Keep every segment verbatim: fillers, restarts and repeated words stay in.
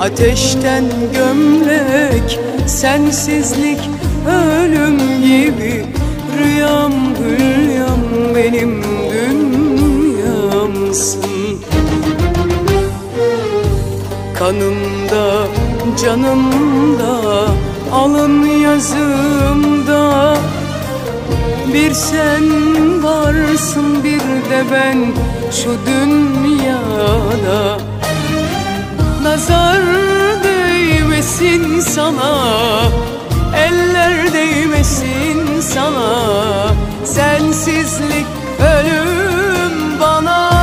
Ateşten gömlek, sensizlik ölüm gibi. Rüyam hülyam benim dünyamsın. Kanımda, canımda, alın yazımda bir sen varsın, bir de ben şu dünyada. Nazar değmesin sana, eller değmesin sana. Sensizlik ölüm bana.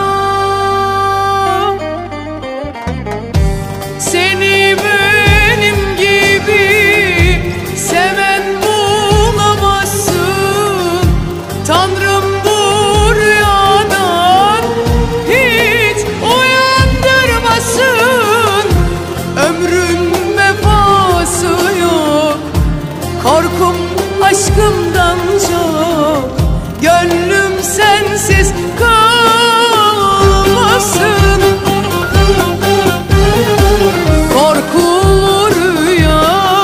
Seni benim gibi seven bulamazsın. Tanrım bu rüyadan hiç uyandırmasın. Ömrün vefası yok, korkum aşkımdan çok. Gönlüm sensiz kalmasın. Korkulu rüya,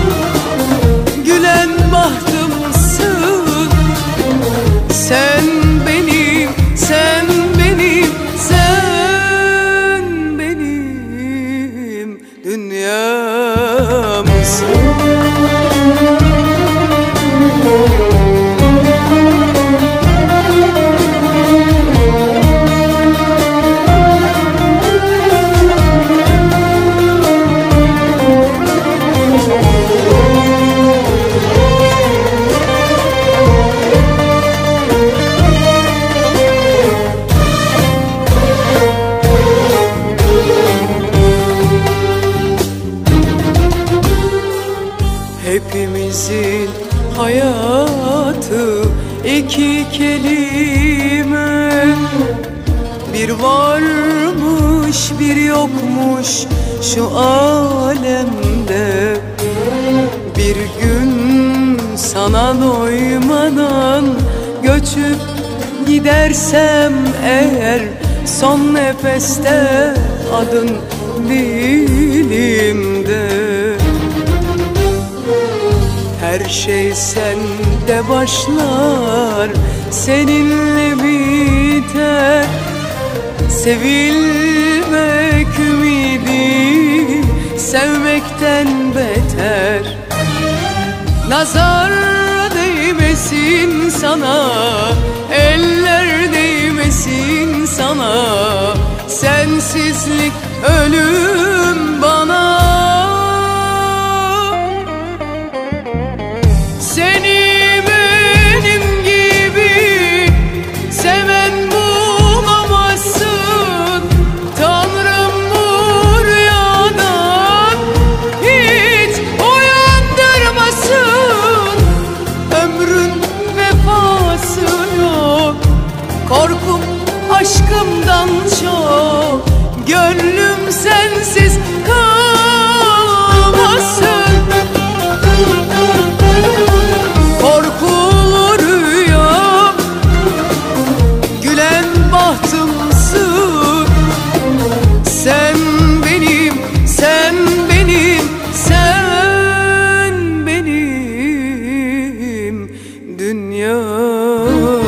gülen bahtımsın. Sen benim, sen benim, sen benim dünyamsın. Hepimizin hayatı iki kelime. Bir varmış bir yokmuş şu alemde. Bir gün sana doymadan göçüp gidersem eğer, son nefeste adın dilimde. Her şey sende başlar, seninle biter. Sevilmek ümidi sevmekten beter. Nazar değmesin sana, eller değmesin sana. Sensizlik ölüm bana. Seni benim gibi seven bulamazsın. Tanrım bu rüyadan hiç uyandırmasın. Ömrün vefası yok, korkum aşkımdan çok. Gönlüm sensiz kalmasın. Korkulu rüya, gülen bahtımsın. Sen benim, sen benim, sen benim dünya.